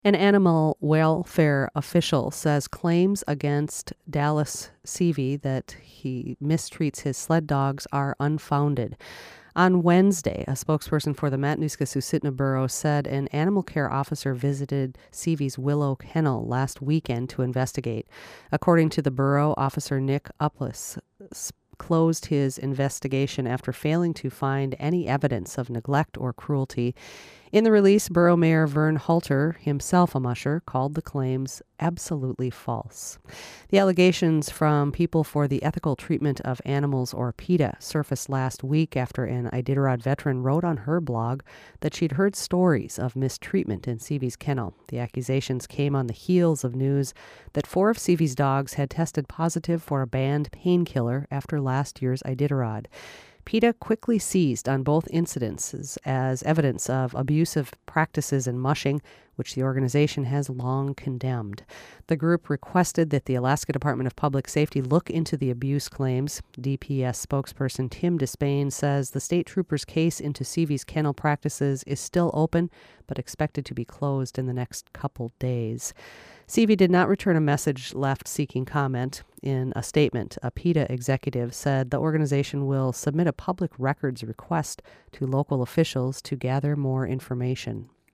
An animal welfare official says claims against Dallas Seavey that he mistreats his sled dogs are unfounded. On Wednesday, a spokesperson for the Matanuska-Susitna Borough said an animal care officer visited Seavey's Willow Kennel last weekend to investigate. According to the borough, Officer Nick Uplis closed his investigation after failing to find any evidence of neglect or cruelty. In the release, Borough Mayor Vern Halter, himself a musher, called the claims absolutely false. The allegations from People for the Ethical Treatment of Animals, or PETA, surfaced last week after an Iditarod veteran wrote on her blog that she'd heard stories of mistreatment in Seavey's kennel. The accusations came on the heels of news that 4 of Seavey's dogs had tested positive for a banned painkiller after last year's Iditarod. PETA quickly seized on both incidences as evidence of abusive practices in mushing, which the organization has long condemned. The group requested that the Alaska Department of Public Safety look into the abuse claims. DPS spokesperson Tim Despain says the state trooper's case into Seavey's kennel practices is still open, but expected to be closed in the next couple days. Seavey did not return a message left seeking comment. In a statement, a PETA executive said the organization will submit a public records request to local officials to gather more information.